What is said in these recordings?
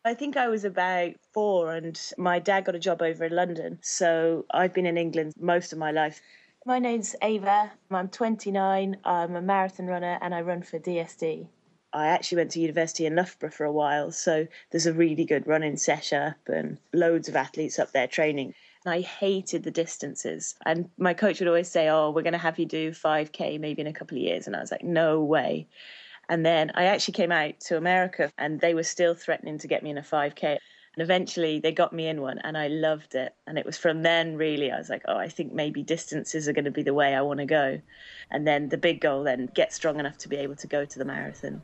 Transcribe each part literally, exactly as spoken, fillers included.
I think I was about four and my dad got a job over in London. So I've been in England most of my life. My name's Ava. I'm twenty-nine. I'm a marathon runner and I run for D S D. I actually went to university in Loughborough for a while. So there's a really good running setup and loads of athletes up there training. And I hated the distances. And my coach would always say, oh, we're going to have you do five K maybe in a couple of years. And I was like, no way. And then I actually came out to America and they were still threatening to get me in a five K. And eventually they got me in one and I loved it. And it was from then really I was like, oh, I think maybe distances are going to be the way I want to go. And then the big goal then, get strong enough to be able to go to the marathon.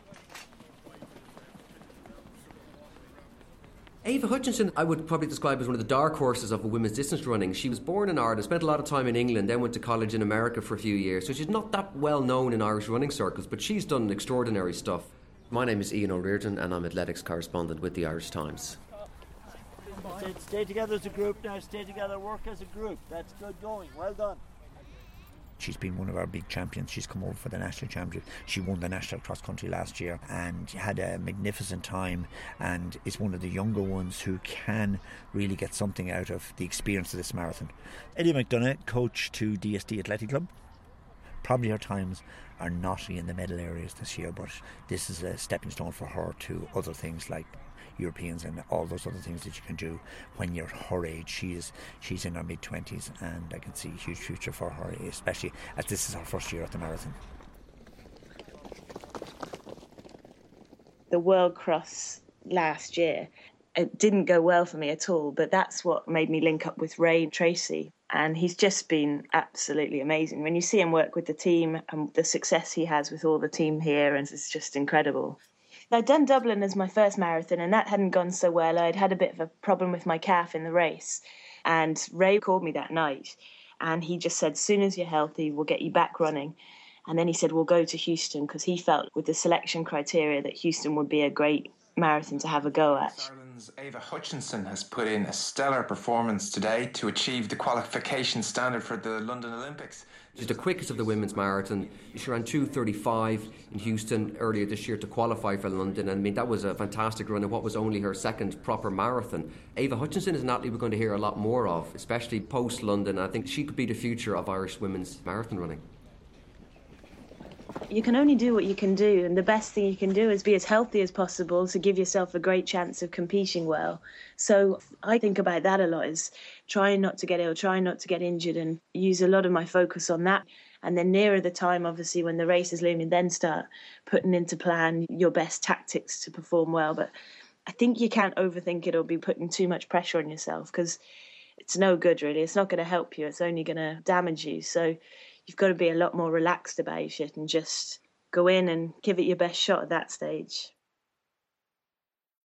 Ava Hutchinson, I would probably describe as one of the dark horses of women's distance running. She was born in Ireland, spent a lot of time in England, then went to college in America for a few years. So she's not that well known in Irish running circles, but she's done extraordinary stuff. My name is Ian O'Riordan and I'm athletics correspondent with the Irish Times. Stay, stay together as a group now, stay together, work as a group. That's good going, well done. She's been one of our big champions. She's come over for the national championship. She won the national cross country last year and had a magnificent time, and is one of the younger ones who can really get something out of the experience of this marathon. Eddie McDonough, coach to D S D Athletic Club. Probably her times are not in the medal areas this year, but this is a stepping stone for her to other things like Europeans and all those other things that you can do when you're her age. She is, she's in her mid-twenties and I can see a huge future for her, especially as this is her first year at the marathon. The World Cross last year, it didn't go well for me at all, but that's what made me link up with Ray Tracy. And he's just been absolutely amazing. When you see him work with the team and the success he has with all the team here, and it's just incredible. I'd done Dublin as my first marathon and that hadn't gone so well. I'd had a bit of a problem with my calf in the race. And Ray called me that night and he just said, as soon as you're healthy, we'll get you back running. And then he said, we'll go to Houston, because he felt with the selection criteria that Houston would be a great marathon to have a go at. Ireland's Ava Hutchinson has put in a stellar performance today to achieve the qualification standard for the London Olympics. She's the quickest of the women's marathon. She ran two thirty-five in Houston earlier this year to qualify for London. And I mean, that was a fantastic run in what was only her second proper marathon. Ava Hutchinson is an athlete we're going to hear a lot more of, especially post-London. I think she could be the future of Irish women's marathon running. You can only do what you can do, and the best thing you can do is be as healthy as possible to give yourself a great chance of competing well. So I think about that a lot, is trying not to get ill, trying not to get injured, and use a lot of my focus on that. And then nearer the time, obviously, when the race is looming, then start putting into plan your best tactics to perform well. But I think you can't overthink it or be putting too much pressure on yourself, because it's no good, really. It's not going to help you. It's only going to damage you. So you've got to be a lot more relaxed about your shit and just go in and give it your best shot at that stage.